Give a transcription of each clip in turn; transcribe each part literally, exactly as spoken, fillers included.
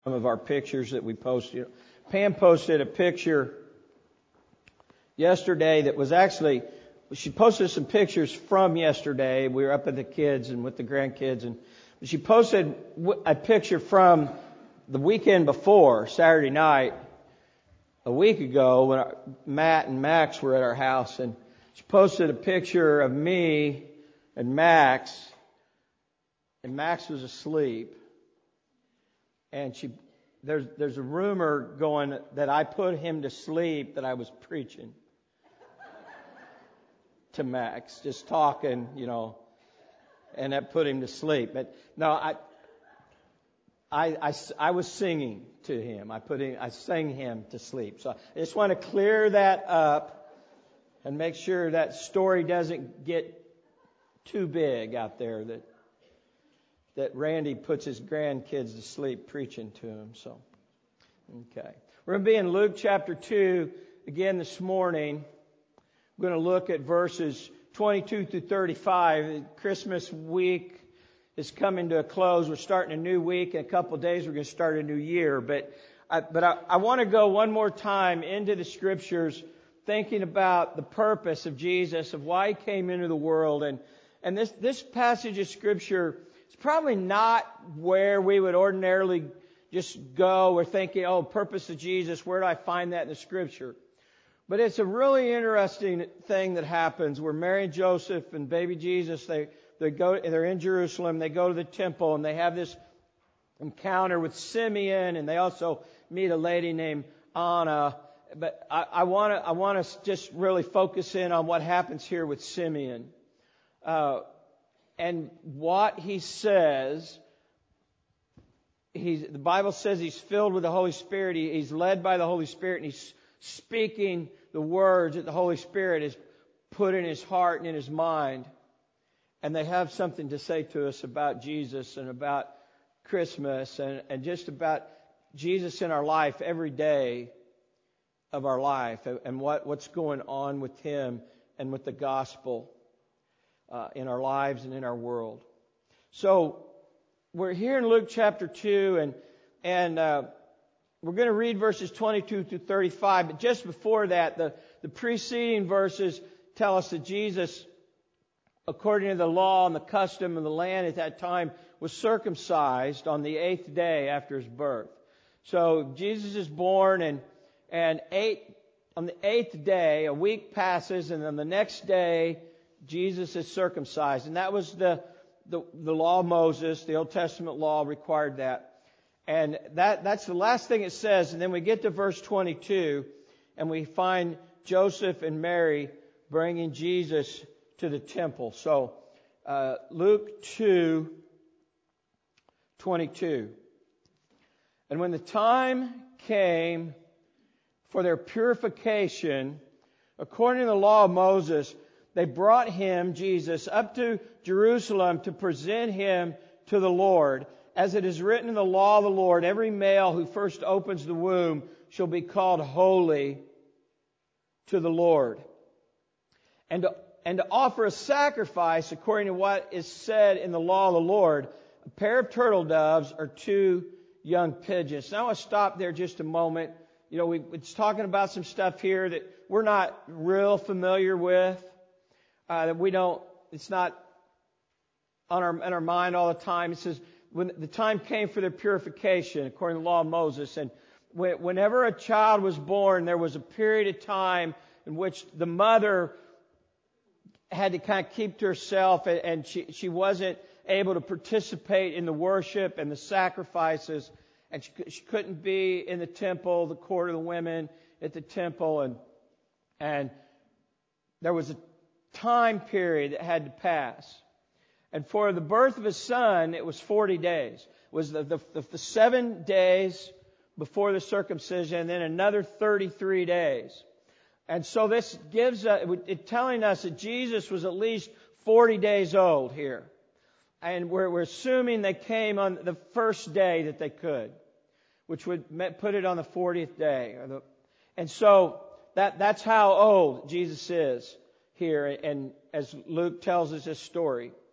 of our pictures that we posted. Pam posted a picture yesterday that was actually, she posted some pictures from yesterday. We were up with the kids and with the grandkids, and she posted a picture from the weekend before, Saturday night, a week ago, when our, Matt and Max were at our house, and she posted a picture of me and Max, and Max was asleep. And she, there's there's a rumor going that I put him to sleep, that I was preaching to Max, just talking, you know, and that put him to sleep. But no, I, I, I, I was singing to him. I put him, I sang him to sleep. So I just want to clear that up and make sure that story doesn't get too big out there, that that Randy puts his grandkids to sleep preaching to him. So, okay. We're going to be in Luke chapter two again this morning. We're going to look at verses twenty-two through thirty-five. Christmas week is coming to a close. We're starting a new week. In a couple of days, we're going to start a new year. But I, but I, I want to go one more time into the Scriptures, thinking about the purpose of Jesus, of why He came into the world. And, and this, this passage of Scripture is probably not where we would ordinarily just go. We're thinking, oh, purpose of Jesus, where do I find that in the Scripture? But it's a really interesting thing that happens where Mary and Joseph and baby Jesus, they, they go, they're in Jerusalem, they go to the temple, and they have this encounter with Simeon, and they also meet a lady named Anna. But I, I want to I want to just really focus in on what happens here with Simeon. Uh, and what he says. He's, the Bible says he's filled with the Holy Spirit. He, he's led by the Holy Spirit, and he's speaking the words that the Holy Spirit has put in his heart and in his mind. And they have something to say to us about Jesus and about Christmas and, and just about Jesus in our life every day of our life, and what, what's going on with Him and with the gospel uh, in our lives and in our world. So we're here in Luke chapter two, and and uh, we're going to read verses twenty-two through thirty-five. But just before that, the, the preceding verses tell us that Jesus, according to the law and the custom of the land at that time, was circumcised on the eighth day after His birth. So Jesus is born, and and eight on the eighth day, a week passes, and on the next day, Jesus is circumcised. And that was the the, the law of Moses, the Old Testament law required that. And that that's the last thing it says. And then we get to verse twenty-two, and we find Joseph and Mary bringing Jesus to the temple. So uh, Luke two twenty-two. And when the time came for their purification, according to the law of Moses, they brought him, Jesus, up to Jerusalem to present him to the Lord. As it is written in the law of the Lord, every male who first opens the womb shall be called holy to the Lord. And to, and to offer a sacrifice according to what is said in the law of the Lord, a pair of turtle doves or two young pigeons. Now I want to stop there just a moment. You know, we, it's talking about some stuff here that we're not real familiar with, uh, that we don't, it's not on our, in our mind all the time. It says, when the time came for their purification, according to the law of Moses, and whenever a child was born, there was a period of time in which the mother had to kind of keep to herself, and she, she wasn't able to participate in the worship and the sacrifices, and she, she couldn't be in the temple, the court of the women at the temple, and and there was a time period that had to pass. And for the birth of his son, it was forty days. It was the, the, the, the seven days before the circumcision, and then another thirty-three days. And so this gives uh, it, it telling us that Jesus was at least forty days old here. And we're, we're assuming they came on the first day that they could, which would put it on the fortieth day. Or the, and so that that's how old Jesus is here, and as Luke tells us this story.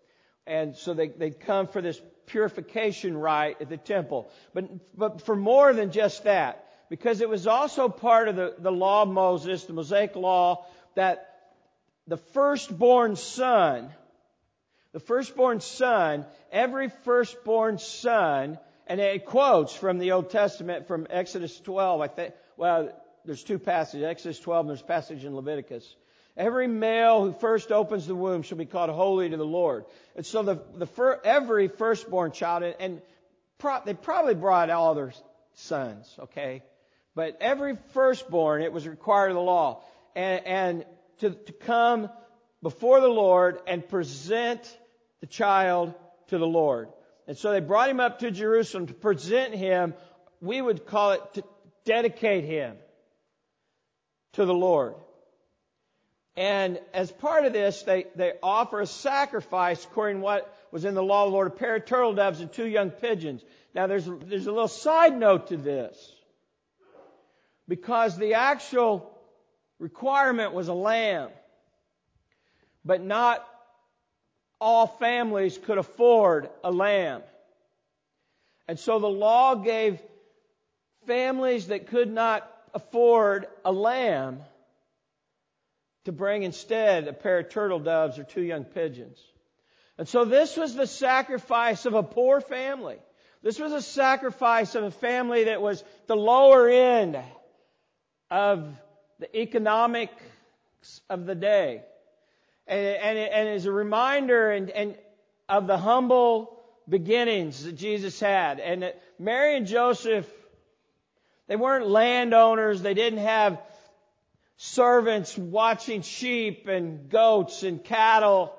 And so they, they'd come for this purification rite at the temple. But, but for more than just that, because it was also part of the, the law of Moses, the Mosaic law, that the firstborn son, the firstborn son, every firstborn son, and it quotes from the Old Testament, from Exodus twelve, I think, well, there's two passages, Exodus twelve and there's a passage in Leviticus. Every male who first opens the womb shall be called holy to the Lord. And so the, the fir, every firstborn child, and, and pro, they probably brought all their sons, okay? But every firstborn, it was required of the law. And, and to, to come before the Lord and present the child to the Lord. And so they brought him up to Jerusalem to present him. We would call it to dedicate him to the Lord. And as part of this, they, they offer a sacrifice according to what was in the law of the Lord, a pair of turtle doves and two young pigeons. Now there's, there's a little side note to this. Because the actual requirement was a lamb. But not all families could afford a lamb. And so the law gave families that could not afford a lamb to bring instead a pair of turtle doves or two young pigeons. And so this was the sacrifice of a poor family. This was a sacrifice of a family that was the lower end of the economics of the day. And, and, and as a reminder and, and of the humble beginnings that Jesus had. And that Mary and Joseph, they weren't landowners. They didn't have servants watching sheep and goats and cattle.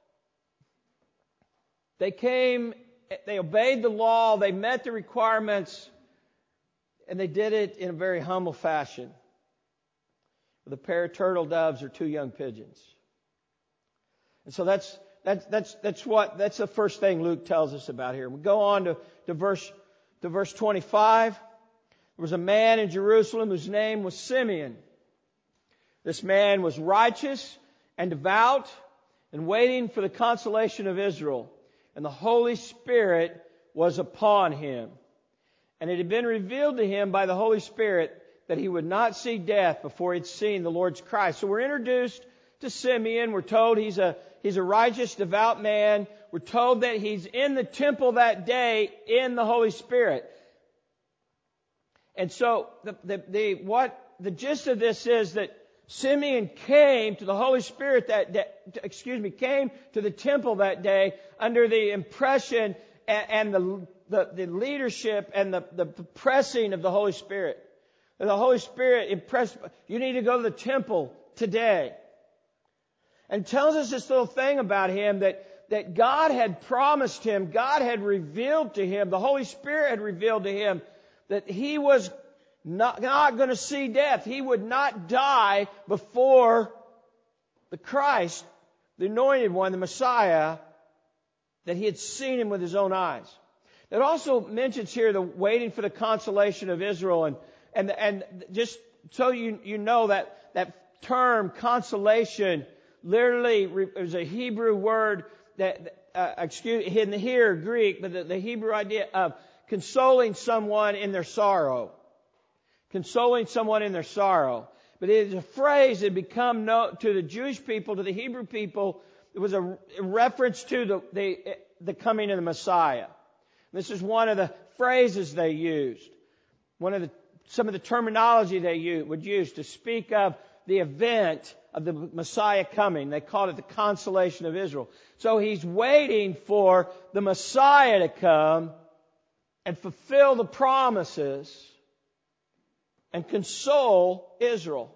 They came, they obeyed the law, they met the requirements, and they did it in a very humble fashion with a pair of turtle doves or two young pigeons. And so that's that's that's that's what that's the first thing Luke tells us about here. We go on to, to verse to verse twenty-five. There was a man in Jerusalem whose name was Simeon. This man was righteous and devout and waiting for the consolation of Israel. And the Holy Spirit was upon him. And it had been revealed to him by the Holy Spirit that he would not see death before he'd seen the Lord's Christ. So we're introduced to Simeon. We're told he's a he's a righteous, devout man. We're told that he's in the temple that day in the Holy Spirit. And so the the, the what the gist of this is that Simeon came to the Holy Spirit that day, excuse me, came to the temple that day under the impression and, and the, the the leadership and the, the pressing of the Holy Spirit. And the Holy Spirit impressed, you need to go to the temple today. And tells us this little thing about him that, that God had promised him, God had revealed to him, the Holy Spirit had revealed to him that he was Not, not going to see death. He would not die before the Christ, the Anointed One, the Messiah, that he had seen him with his own eyes. It also mentions here the waiting for the consolation of Israel. And, and, and just so you, you know that, that term, consolation, literally is a Hebrew word that, uh, excuse, in here, Greek, but the, the Hebrew idea of consoling someone in their sorrow. Consoling someone in their sorrow. But it is a phrase that had become known to the Jewish people, to the Hebrew people. It was a reference to the, the, the coming of the Messiah. This is one of the phrases they used. One of the, some of the terminology they used, would use to speak of the event of the Messiah coming. They called it the consolation of Israel. So he's waiting for the Messiah to come and fulfill the promises and console Israel.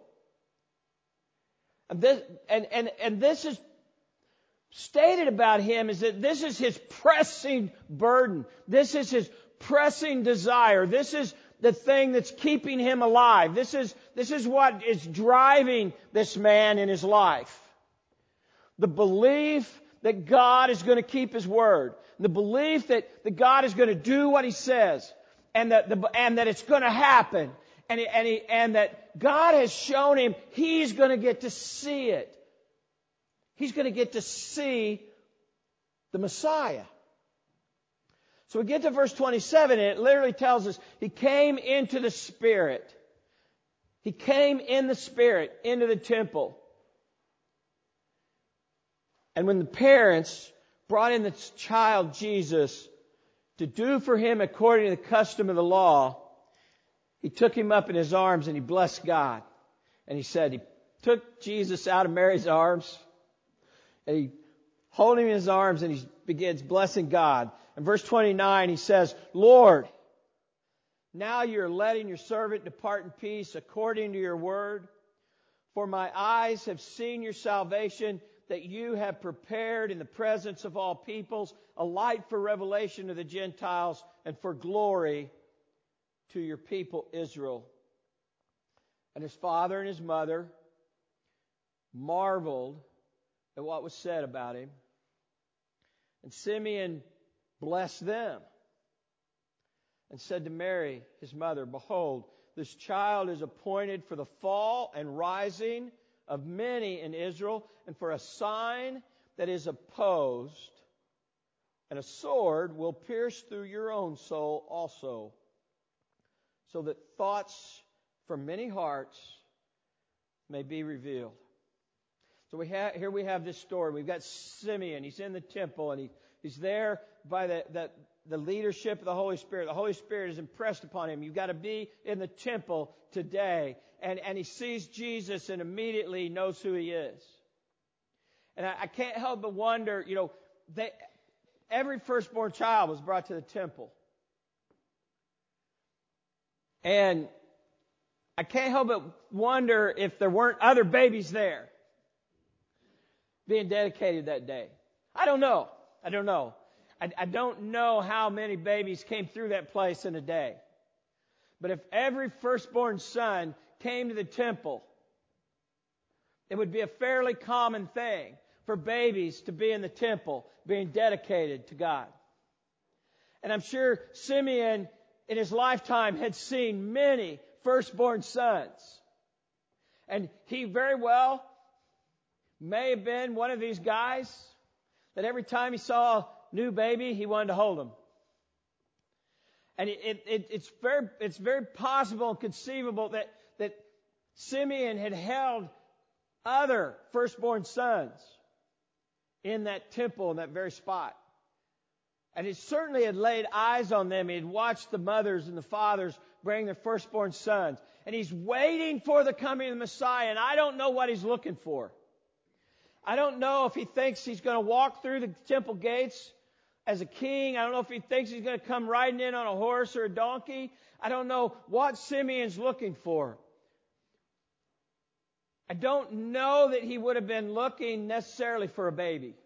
And this, and, and, and this is stated about him is that this is his pressing burden. This is his pressing desire. This is the thing that's keeping him alive. This is, this is what is driving this man in his life. The belief that God is going to keep His word. The belief that, that God is going to do what He says. And that, the, and that it's going to happen. And, he, and, he, and that God has shown him he's going to get to see it. He's going to get to see the Messiah. So we get to verse twenty-seven, and it literally tells us he came into the Spirit. He came in the Spirit into the temple. And when the parents brought in the child Jesus to do for him according to the custom of the law, he took him up in his arms and he blessed God. And he said, he took Jesus out of Mary's arms and he held him in his arms and he begins blessing God. In verse twenty-nine, he says, Lord, now you're letting your servant depart in peace according to your word. For my eyes have seen your salvation that you have prepared in the presence of all peoples, a light for revelation to the Gentiles and for glory to your people Israel. And his father and his mother marveled at what was said about him. And Simeon blessed them and said to Mary, his mother, behold, this child is appointed for the fall and rising of many in Israel, and for a sign that is opposed, and a sword will pierce through your own soul also, so that thoughts from many hearts may be revealed. So we have, here we have this story. We've got Simeon. He's in the temple, and he, he's there by the, the, the leadership of the Holy Spirit. The Holy Spirit is impressed upon him. You've got to be in the temple today. And, and he sees Jesus and immediately knows who he is. And I, I can't help but wonder, you know, they, every firstborn child was brought to the temple. And I can't help but wonder if there weren't other babies there being dedicated that day. I don't know. I don't know. I, I don't know how many babies came through that place in a day. But if every firstborn son came to the temple, it would be a fairly common thing for babies to be in the temple, being dedicated to God. And I'm sure Simeon, in his lifetime, had seen many firstborn sons. And he very well may have been one of these guys that every time he saw a new baby, he wanted to hold him. And it, it, it's very, it's very possible and conceivable that, that Simeon had held other firstborn sons in that temple, in that very spot. And he certainly had laid eyes on them. He had watched the mothers and the fathers bring their firstborn sons. And he's waiting for the coming of the Messiah, and I don't know what he's looking for. I don't know if he thinks he's going to walk through the temple gates as a king. I don't know if he thinks he's going to come riding in on a horse or a donkey. I don't know what Simeon's looking for. I don't know that he would have been looking necessarily for a baby,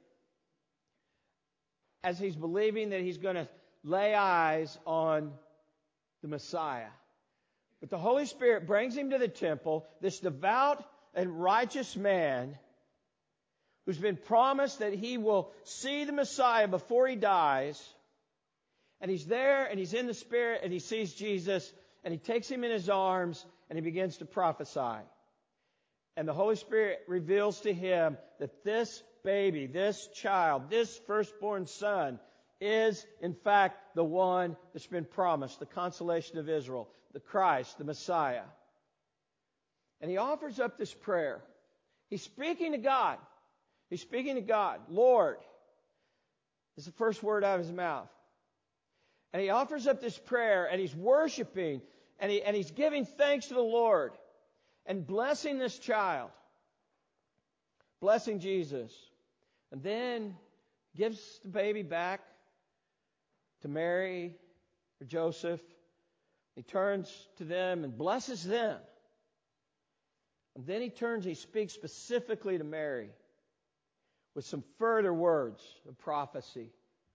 as he's believing that he's going to lay eyes on the Messiah. But the Holy Spirit brings him to the temple, this devout and righteous man who's been promised that he will see the Messiah before he dies. And he's there, and he's in the Spirit, and he sees Jesus, and he takes him in his arms, and he begins to prophesy. And the Holy Spirit reveals to him that this baby, this child, this firstborn son is, in fact, the one that's been promised, the consolation of Israel, the Christ, the Messiah. And he offers up this prayer. He's speaking to God. He's speaking to God. Lord is the first word out of his mouth. And he offers up this prayer, and he's worshiping, and, he, and he's giving thanks to the Lord, and blessing this child, blessing Jesus. And then gives the baby back to Mary or Joseph. He turns to them and blesses them. And then he turns, he speaks specifically to Mary with some further words of prophecy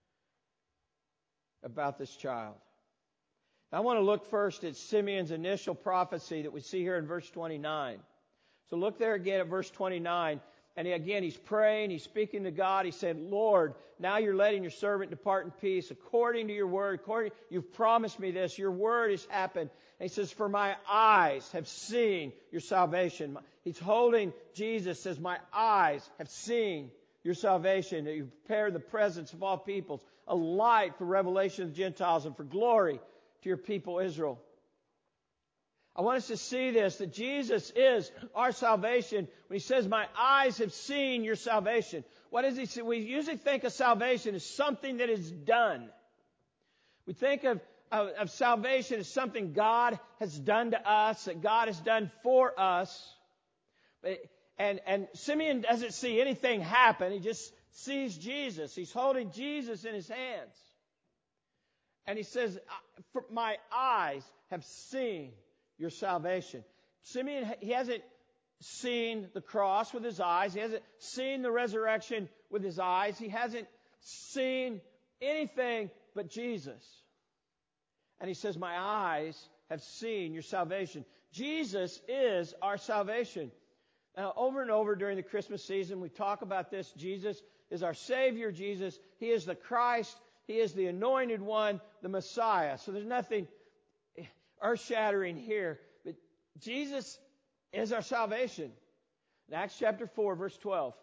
about this child. Now, I want to look first at Simeon's initial prophecy that we see here in verse twenty-nine. So look there again at verse twenty-nine. And again, he's praying, he's speaking to God. He said, Lord, now you're letting your servant depart in peace according to your word. According, you've promised me this. Your word has happened. And he says, for my eyes have seen your salvation. He's holding Jesus, says, my eyes have seen your salvation, that you prepare the presence of all peoples, a light for revelation of the Gentiles and for glory to your people Israel. I want us to see this, that Jesus is our salvation. When He says, my eyes have seen your salvation. What does He say? We usually think of salvation as something that is done. We think of, of, of salvation as something God has done to us, that God has done for us. But, and, and Simeon doesn't see anything happen. He just sees Jesus. He's holding Jesus in his hands. And he says, my eyes have seen your salvation. Simeon, he hasn't seen the cross with his eyes. He hasn't seen the resurrection with his eyes. He hasn't seen anything but Jesus. And he says, my eyes have seen your salvation. Jesus is our salvation. Now, over and over during the Christmas season, we talk about this. Jesus is our Savior. Jesus, He is the Christ. He is the Anointed One, the Messiah. So there's nothing earth-shattering here. But Jesus is our salvation. In Acts chapter four, verse twelve.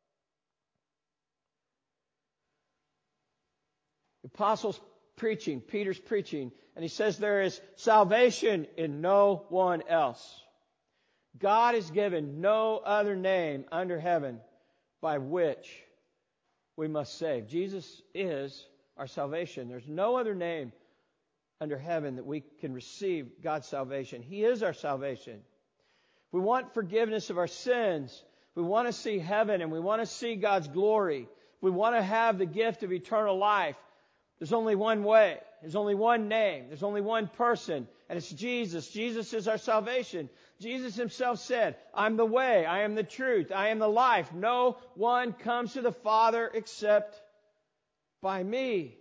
The apostles preaching, Peter's preaching, and he says there is salvation in no one else. God has given no other name under heaven by which we must save. Jesus is our salvation. There's no other name under heaven that we can receive God's salvation. He is our salvation. If we want forgiveness of our sins, if we want to see heaven and we want to see God's glory, if we want to have the gift of eternal life, there's only one way. There's only one name. There's only one person, and it's Jesus. Jesus is our salvation. Jesus Himself said, I'm the way, I am the truth, I am the life. No one comes to the Father except by me.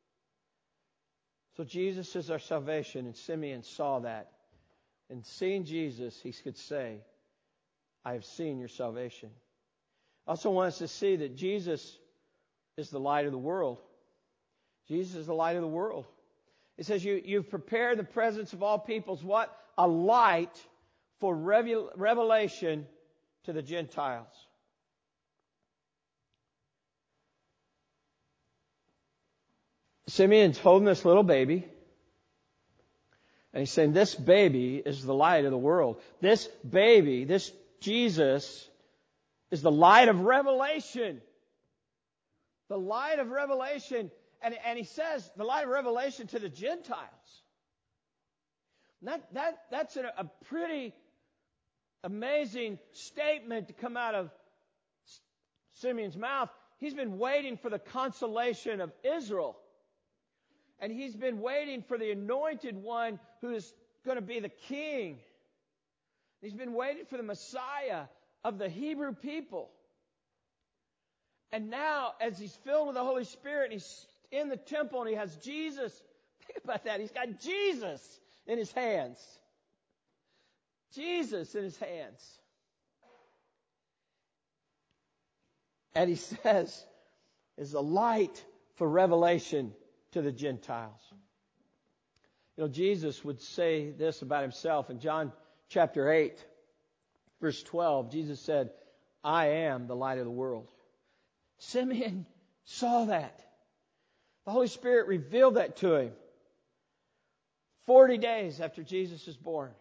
So Jesus is our salvation, and Simeon saw that. And seeing Jesus, he could say, I have seen your salvation. I also want us to see that Jesus is the light of the world. Jesus is the light of the world. It says, you, you've prepared the presence of all peoples. What? A light for revel- revelation to the Gentiles. Simeon's holding this little baby. And he's saying, this baby is the light of the world. This baby, this Jesus, is the light of revelation. The light of revelation. And, and he says, the light of revelation to the Gentiles. That, that, that's a, a pretty amazing statement to come out of Simeon's mouth. He's been waiting for the consolation of Israel. And he's been waiting for the anointed one who is going to be the king. He's been waiting for the Messiah of the Hebrew people. And now, as he's filled with the Holy Spirit, and he's in the temple, and he has Jesus. Think about that. He's got Jesus in his hands. Jesus in his hands. And he says, is a light for revelation to the Gentiles. You know, Jesus would say this about himself in John chapter eight, verse twelve. Jesus said, I am the light of the world. Simeon saw that. The Holy Spirit revealed that to him forty days after Jesus was born.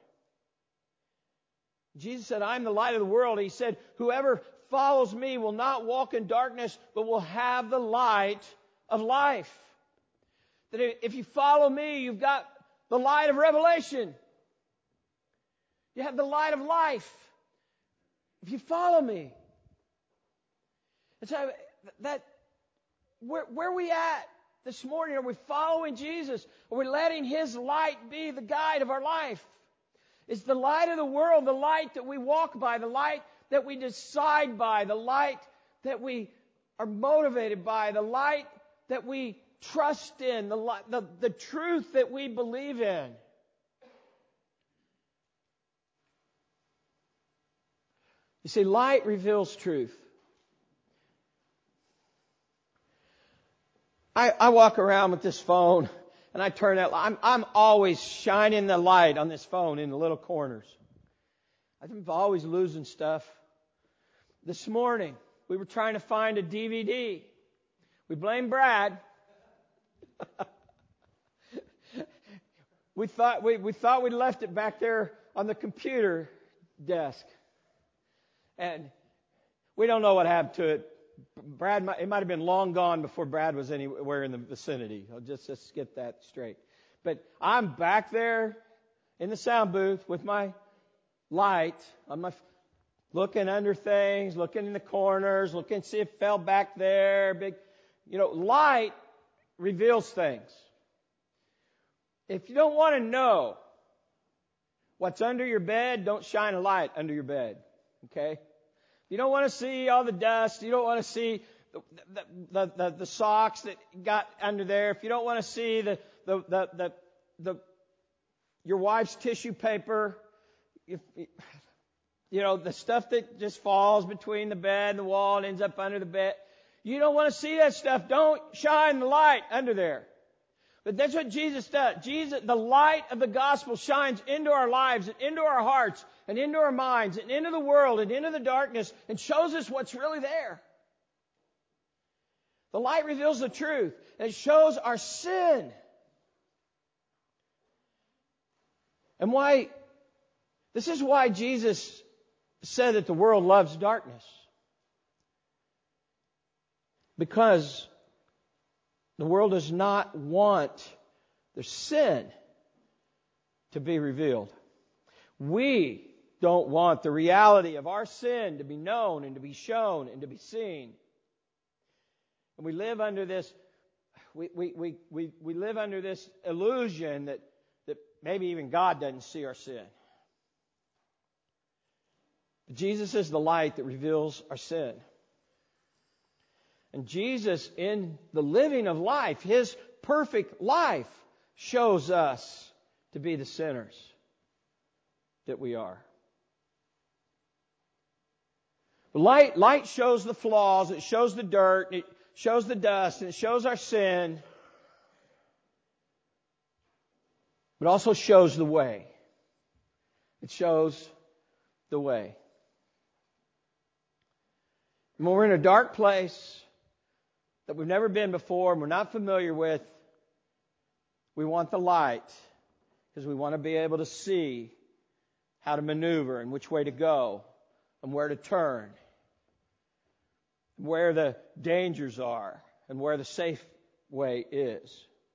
Jesus said, I'm the light of the world. He said, whoever follows me will not walk in darkness, but will have the light of life. That if you follow me, you've got the light of revelation. You have the light of life. If you follow me. And so that, where, where are we at this morning? Are we following Jesus? Are we letting His light be the guide of our life? Is the light of the world the light that we walk by, the light that we decide by, the light that we are motivated by, the light that we trust in, the, the, the truth that we believe in? You see, light reveals truth. I, I walk around with this phone, and I turn that light. I'm, I'm always shining the light on this phone in the little corners. I'm always losing stuff. This morning, we were trying to find a D V D. We blame Brad. we thought we, we thought we'd left it back there on the computer desk. And we don't know what happened to it. Brad, it might have been long gone before Brad was anywhere in the vicinity. I'll just, just get that straight. But I'm back there in the sound booth with my light on my, looking under things, looking in the corners, looking to see if it fell back there. Big, you know, light reveals things. If you don't want to know what's under your bed, don't shine a light under your bed. Okay? You don't want to see all the dust. You don't want to see the, the, the, the socks that got under there. If you don't want to see the, the, the, the, the your wife's tissue paper, if, you know, the stuff that just falls between the bed and the wall and ends up under the bed. You don't want to see that stuff. Don't shine the light under there. But that's what Jesus does. Jesus, the light of the gospel shines into our lives and into our hearts and into our minds and into the world and into the darkness and shows us what's really there. The light reveals the truth and it shows our sin. And why, this is why Jesus said that the world loves darkness. Because the world does not want their sin to be revealed. We don't want the reality of our sin to be known and to be shown and to be seen. And we live under this, we, we, we, we, we live under this illusion that, that maybe even God doesn't see our sin. But Jesus is the light that reveals our sin. And Jesus, in the living of life, His perfect life, shows us to be the sinners that we are. Light, light shows the flaws, it shows the dirt, it shows the dust, and it shows our sin. But also shows the way. It shows the way. And when we're in a dark place that we've never been before and we're not familiar with, we want the light because we want to be able to see how to maneuver and which way to go and where to turn, where the dangers are and where the safe way is.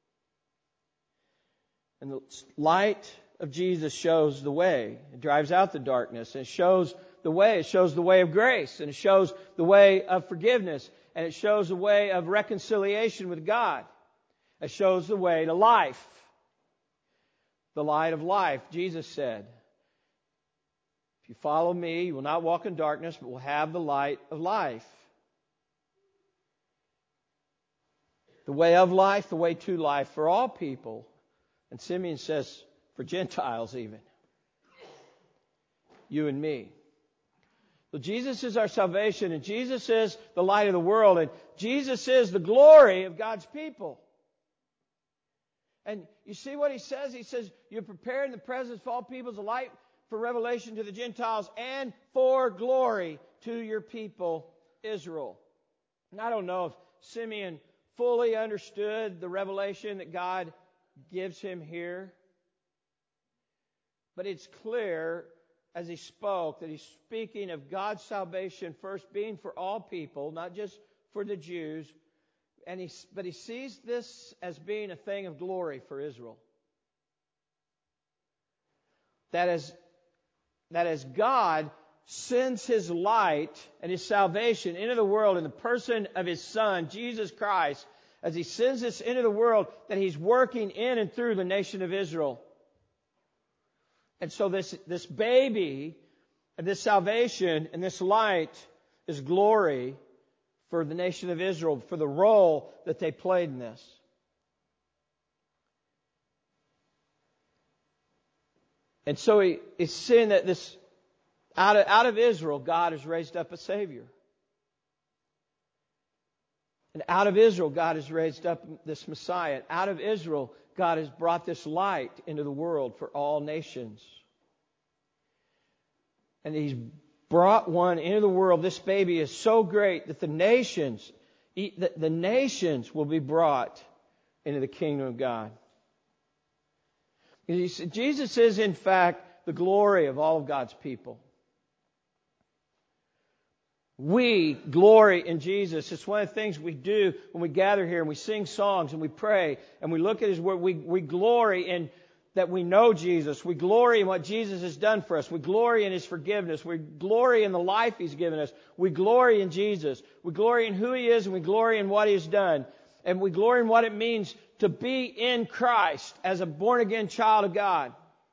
And the light of Jesus shows the way. It drives out the darkness and it shows the way. It shows the way of grace and it shows the way of forgiveness. And it shows the way of reconciliation with God. It shows the way to life. The light of life, Jesus said. If you follow me, you will not walk in darkness, but will have the light of life. The way of life, the way to life for all people. And Simeon says, for Gentiles even. You and me. So Jesus is our salvation, and Jesus is the light of the world, and Jesus is the glory of God's people. And you see what He says? He says, you're prepared in the presence of all peoples a light for revelation to the Gentiles and for glory to your people, Israel. And I don't know if Simeon fully understood the revelation that God gives him here, but it's clear as he spoke that he's speaking of God's salvation first being for all people, not just for the Jews. And he, but he sees this as being a thing of glory for Israel. That as, that as God sends His light and His salvation into the world in the person of His Son, Jesus Christ, as He sends this into the world, that He's working in and through the nation of Israel. And so this, this baby and this salvation and this light is glory for the nation of Israel, for the role that they played in this. And so he is saying that this, out of, out of Israel, God has raised up a Savior. And out of Israel, God has raised up this Messiah. And out of Israel, God has brought this light into the world for all nations. And He's brought one into the world. This baby is so great that the nations, the, the nations will be brought into the kingdom of God. Jesus is, in fact, the glory of all of God's people. We glory in Jesus. It's one of the things we do when we gather here and we sing songs and we pray and we look at His Word. We, we glory in that we know Jesus. We glory in what Jesus has done for us. We glory in His forgiveness. We glory in the life He's given us. We glory in Jesus. We glory in who He is and we glory in what He has done. And we glory in what it means to be in Christ as a born-again child of God.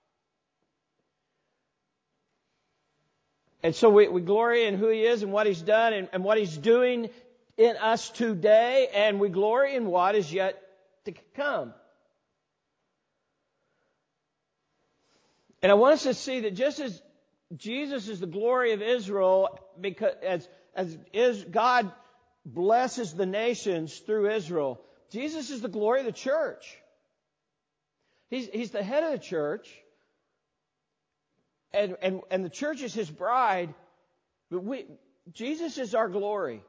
And so we, we glory in who He is and what He's done and, and what He's doing in us today. And we glory in what is yet to come. And I want us to see that just as Jesus is the glory of Israel, because as, as is God blesses the nations through Israel, Jesus is the glory of the church. He's, he's the head of the church. And, and, and the church is His bride. But we, Jesus is our glory.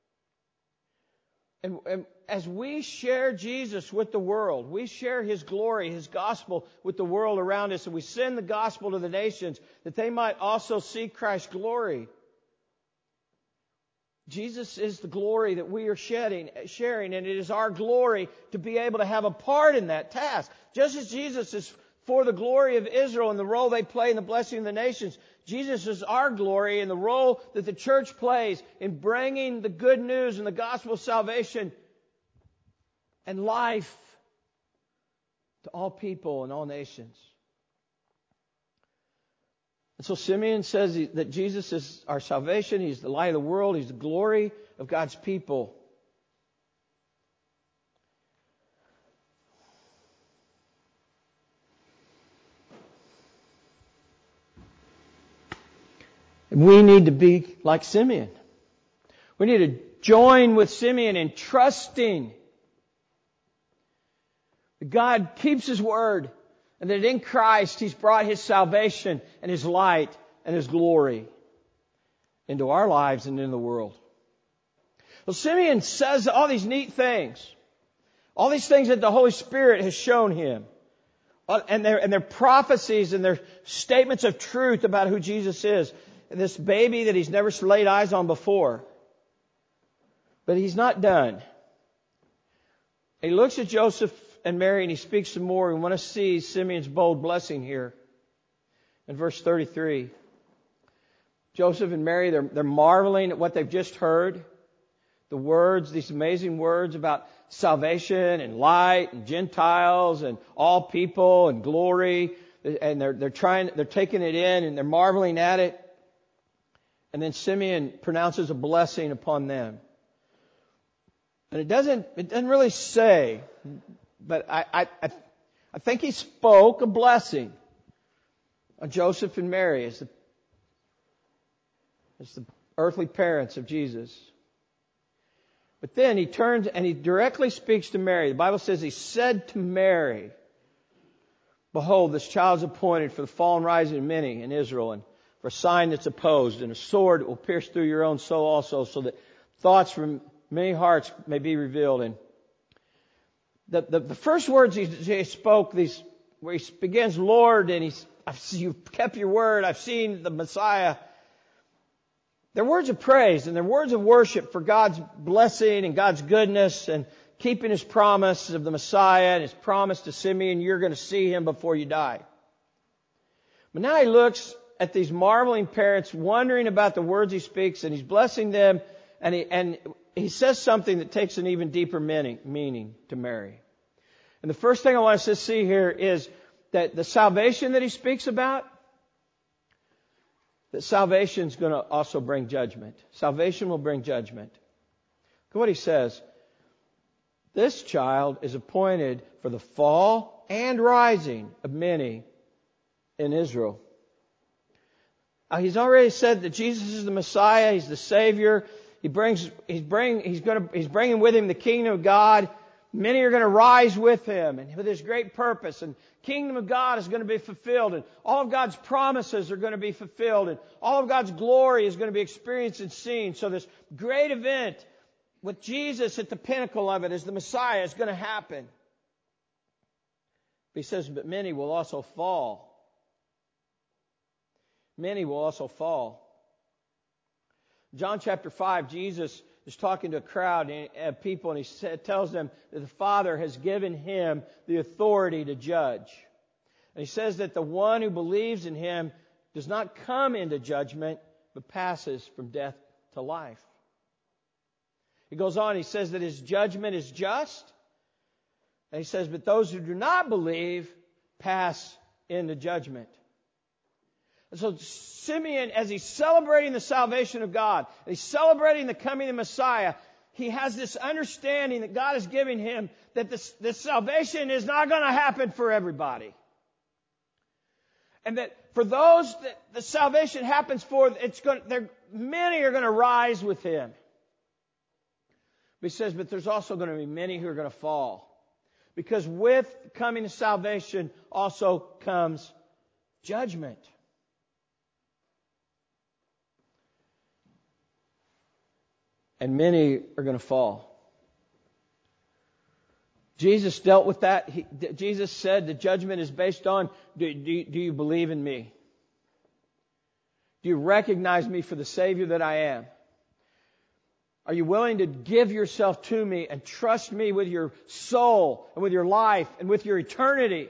And, and as we share Jesus with the world, we share His glory, His gospel with the world around us, and we send the gospel to the nations that they might also see Christ's glory. Jesus is the glory that we are shedding, sharing, and it is our glory to be able to have a part in that task. Just as Jesus is for the glory of Israel and the role they play in the blessing of the nations, Jesus is our glory in the role that the church plays in bringing the good news and the gospel of salvation and life to all people and all nations. And so Simeon says that Jesus is our salvation. He's the light of the world. He's the glory of God's people. And we need to be like Simeon. We need to join with Simeon in trusting that God keeps His word and that in Christ He's brought His salvation and His light and His glory into our lives and in the world. Well, Simeon says all these neat things. All these things that the Holy Spirit has shown him. And they're, and they're prophecies and they're statements of truth about who Jesus is. And this baby that he's never laid eyes on before. But he's not done. He looks at Joseph and Mary and he speaks some more. We want to see Simeon's bold blessing here. In verse thirty-three. Joseph and Mary, they're, they're marveling at what they've just heard. The words, these amazing words about salvation and light and Gentiles and all people and glory. And they're, they're trying, they're taking it in and they're marveling at it. And then Simeon pronounces a blessing upon them. And it doesn't, it doesn't really say, but I, I, I, I think he spoke a blessing on Joseph and Mary as the, as the earthly parents of Jesus. But then he turns and he directly speaks to Mary. The Bible says he said to Mary, "Behold, this child is appointed for the fall and rising of many in Israel, and for a sign that's opposed, and a sword that will pierce through your own soul also, so that thoughts from many hearts may be revealed." And the, the, the first words he, he spoke, these where he begins, "Lord," and he's, I've, "You've kept your word. I've seen the Messiah." They're words of praise and they're words of worship for God's blessing and God's goodness and keeping His promise of the Messiah and His promise to Simeon, you're going to see Him before you die. But now he looks at these marveling parents, wondering about the words he speaks, and he's blessing them, and he, and he says something that takes an even deeper meaning, meaning to Mary. And the first thing I want us to see here is that the salvation that he speaks about, that salvation is going to also bring judgment. Salvation will bring judgment. Look at what he says. This child is appointed for the fall and rising of many in Israel. Now, he's already said that Jesus is the Messiah. He's the Savior. He brings, he's bring, he's going to, he's bringing with him the kingdom of God. Many are going to rise with him and with his great purpose, and kingdom of God is going to be fulfilled, and all of God's promises are going to be fulfilled, and all of God's glory is going to be experienced and seen. So this great event with Jesus at the pinnacle of it as the Messiah is going to happen. He says, but many will also fall. Many will also fall. John chapter five, Jesus is talking to a crowd of people, and he tells them that the Father has given him the authority to judge. And he says that the one who believes in him does not come into judgment, but passes from death to life. He goes on, he says that his judgment is just. And he says, but those who do not believe pass into judgment. And so Simeon, as he's celebrating the salvation of God, he's celebrating the coming of the Messiah, he has this understanding that God is giving him that this, this salvation is not going to happen for everybody. And that for those that the salvation happens for, it's going, many are going to rise with him. But he says, but there's also going to be many who are going to fall. Because with coming to salvation also comes judgment. And many are going to fall. Jesus dealt with that. He, Jesus said the judgment is based on, do, do, do you believe in me? Do you recognize me for the Savior that I am? Are you willing to give yourself to me and trust me with your soul and with your life and with your eternity?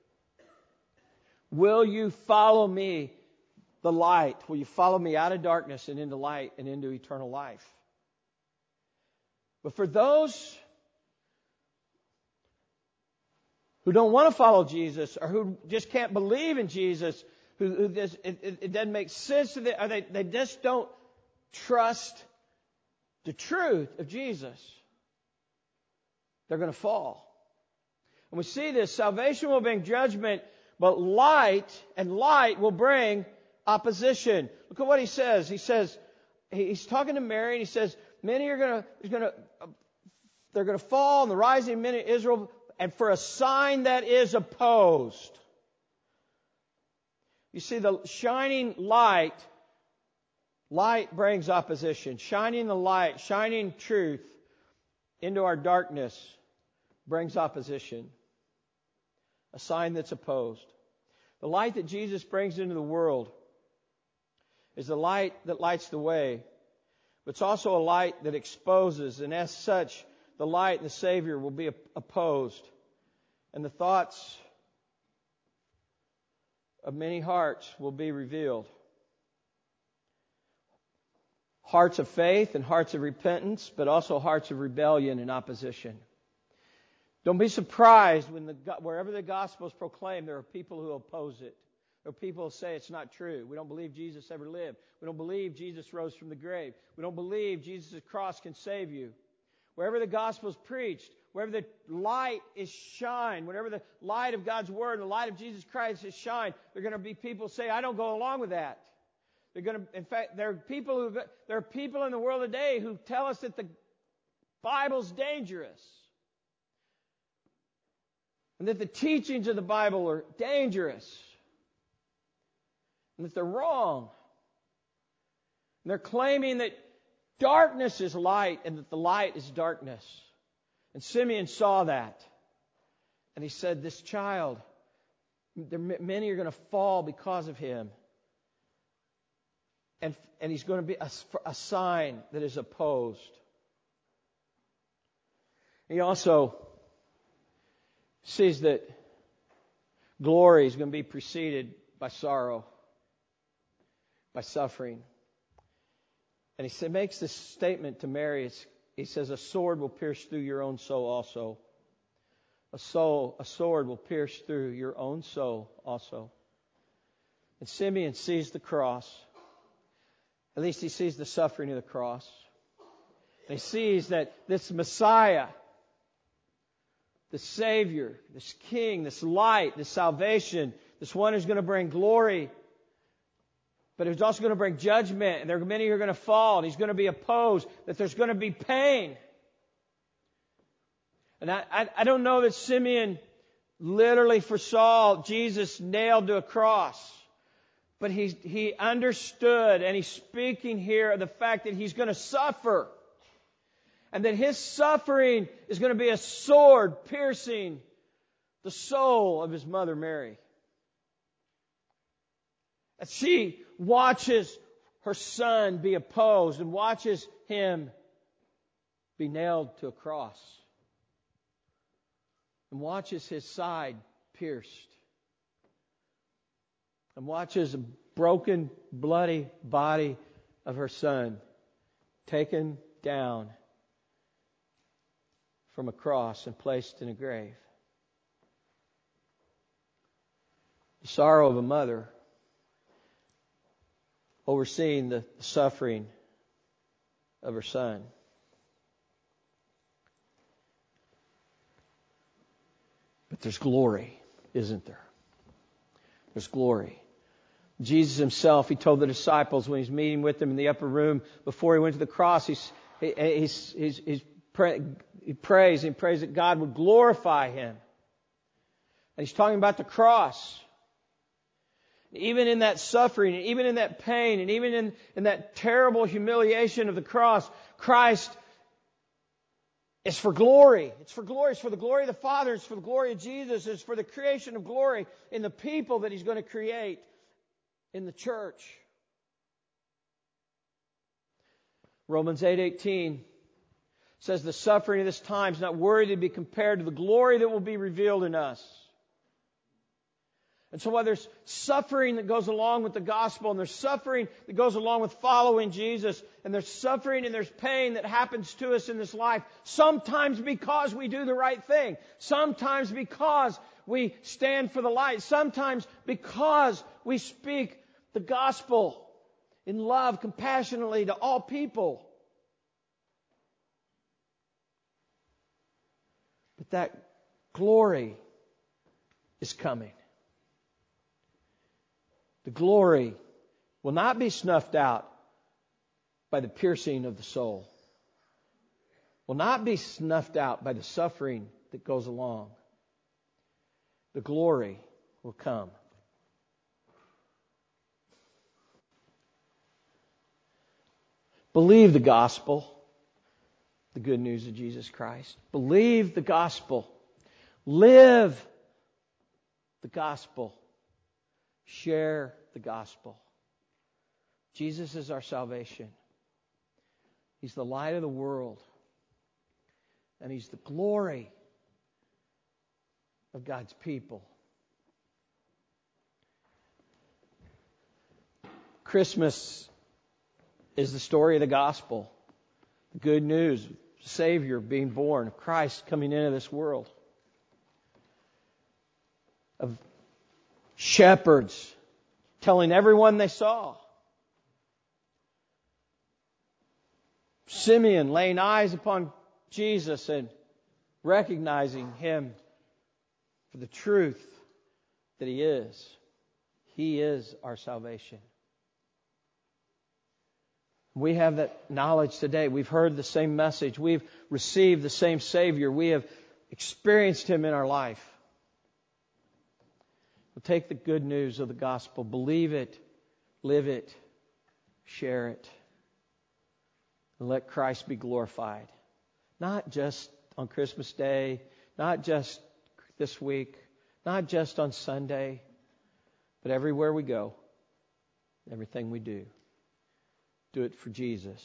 Will you follow me, the light? Will you follow me out of darkness and into light and into eternal life? But for those who don't want to follow Jesus, or who just can't believe in Jesus, who, who this, it, it, it doesn't make sense to them, or they, they just don't trust the truth of Jesus, they're going to fall. And we see this. Salvation will bring judgment, but light and light will bring opposition. Look at what he says. He says, he's talking to Mary, and he says, many are going to, he's going to, they're going to fall, and the rising men of Israel, and for a sign that is opposed. You see, the shining light, light brings opposition. Shining the light, shining truth into our darkness brings opposition. A sign that's opposed. The light that Jesus brings into the world is the light that lights the way. But it's also a light that exposes, and as such, the light and the Savior will be opposed. And the thoughts of many hearts will be revealed. Hearts of faith and hearts of repentance, but also hearts of rebellion and opposition. Don't be surprised when the, wherever the gospel is proclaimed, there are people who oppose it. There are people who say it's not true. We don't believe Jesus ever lived. We don't believe Jesus rose from the grave. We don't believe Jesus' cross can save you. Wherever the gospel is preached, wherever the light is shined, whenever the light of God's Word and the light of Jesus Christ is shined, there are going to be people who say, I don't go along with that. They're going to, in fact, there are people who, there are people in the world today who tell us that the Bible's dangerous. And that the teachings of the Bible are dangerous. And that they're wrong. And they're claiming that darkness is light and that the light is darkness. And Simeon saw that. And he said, this child, there, many are going to fall because of him. And, and he's going to be a, a sign that is opposed. He also sees that glory is going to be preceded by sorrow, by suffering. And he said, makes this statement to Mary. He says, a sword will pierce through your own soul also. A soul, a sword will pierce through your own soul also. And Simeon sees the cross. At least he sees the suffering of the cross. And he sees that this Messiah, the Savior, this King, this light, this salvation, this one who's going to bring glory, but who's also going to bring judgment, and there are many who are going to fall, and he's going to be opposed, that there's going to be pain. And I, I, I don't know that Simeon literally foresaw Jesus nailed to a cross. But he, he understood, and he's speaking here of the fact that he's going to suffer. And that his suffering is going to be a sword piercing the soul of his mother Mary. As she watches her son be opposed and watches him be nailed to a cross. And watches his side pierced. And watches a broken, bloody body of her son taken down from a cross and placed in a grave. The sorrow of a mother overseeing the suffering of her son. But there's glory, isn't there? There's glory. Jesus himself, he told the disciples when he's meeting with them in the upper room before he went to the cross, he's, he, he's, he's, he's pray, he prays and prays that God would glorify him. And he's talking about the cross. Even in that suffering, and even in that pain, and even in, in that terrible humiliation of the cross, Christ is for glory. It's for glory. It's for the glory of the Father. It's for the glory of Jesus. It's for the creation of glory in the people that he's going to create in the church. Romans eight eighteen says the suffering of this time is not worthy to be compared to the glory that will be revealed in us. And so while there's suffering that goes along with the gospel, and there's suffering that goes along with following Jesus, and there's suffering and there's pain that happens to us in this life, sometimes because we do the right thing, sometimes because we stand for the light, sometimes because we speak the gospel in love, compassionately to all people. But that glory is coming. The glory will not be snuffed out by the piercing of the soul. Will not be snuffed out by the suffering that goes along. The glory will come. Believe the gospel, the good news of Jesus Christ. Believe the gospel. Live the gospel. Share the gospel. Jesus is our salvation. He's the light of the world. And He's the glory of God's people. Christmas is the story of the gospel. The good news of the Savior being born, of Christ coming into this world. Of shepherds telling everyone they saw. Simeon laying eyes upon Jesus and recognizing Him for the truth that He is. He is our salvation. We have that knowledge today. We've heard the same message. We've received the same Savior. We have experienced Him in our life. We'll take the good news of the gospel, believe it, live it, share it, and let Christ be glorified. Not just on Christmas Day, not just this week, not just on Sunday, but everywhere we go, everything we do. Do it for Jesus,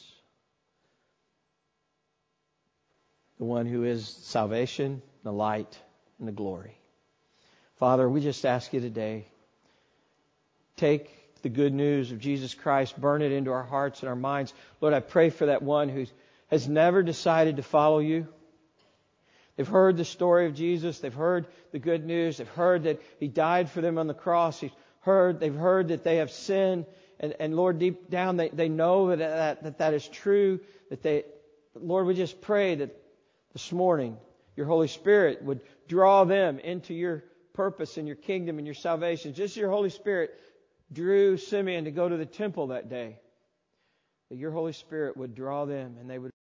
the one who is salvation, the light, and the glory. Father, we just ask You today, take the good news of Jesus Christ, burn it into our hearts and our minds. Lord, I pray for that one who has never decided to follow You. They've heard the story of Jesus. They've heard the good news. They've heard that He died for them on the cross. He's heard, they've heard that they have sinned. And, and Lord, deep down, they, they know that that, that that is true. That they, Lord, we just pray that this morning Your Holy Spirit would draw them into Your purpose and Your kingdom and Your salvation. Just as Your Holy Spirit drew Simeon to go to the temple that day, that Your Holy Spirit would draw them and they would